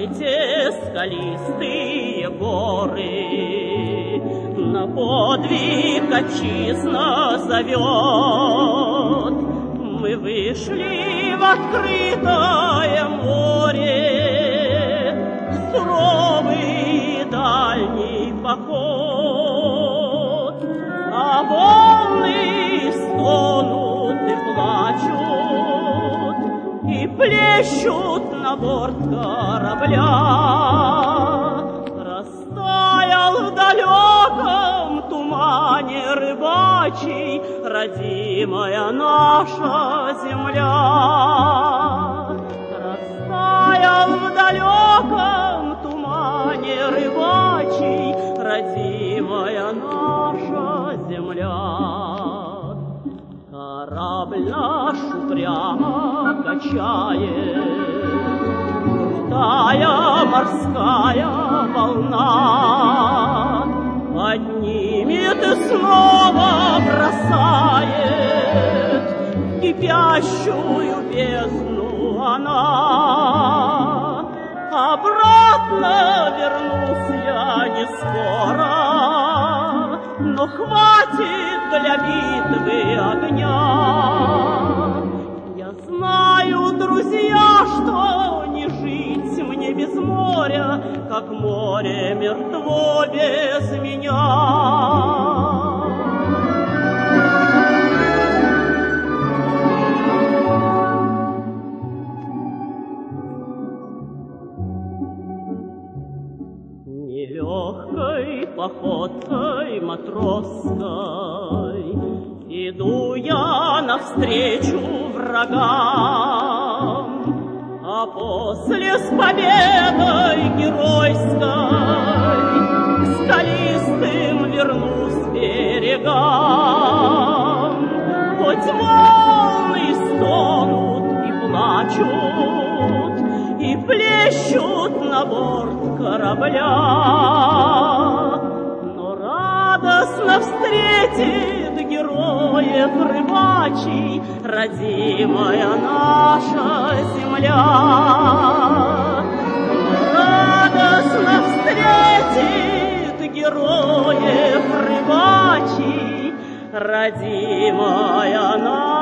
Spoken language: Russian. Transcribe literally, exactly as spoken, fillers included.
эти скалистые горы. На подвиг отчизна зовет, мы вышли в открытое море, суровый дальний поход, а волны стонут и плачут, и плещут на борт корабля. Растаял в далеком тумане рыбачий родимая наша земля. Растаял в далеком тумане рыбачий родимая наша земля. Корабль наш упрямо качает крутая морская волна, поднимет и снова бросает в кипящую бездну она. Обратно вернусь я не скоро, но хватит для битвы огня. Я знаю, друзья, что не жить мне без моря, как море мертво без меня. Нелегкой походкой матросской иду я навстречу врагам, а после с победой геройской к скалистым вернусь берегам. Хоть волны стонут и плачут, и плещут на борт корабля, но радостно встретит героев рыбачий родимая наша земля. Но радостно встретит героев рыбачий родимая наша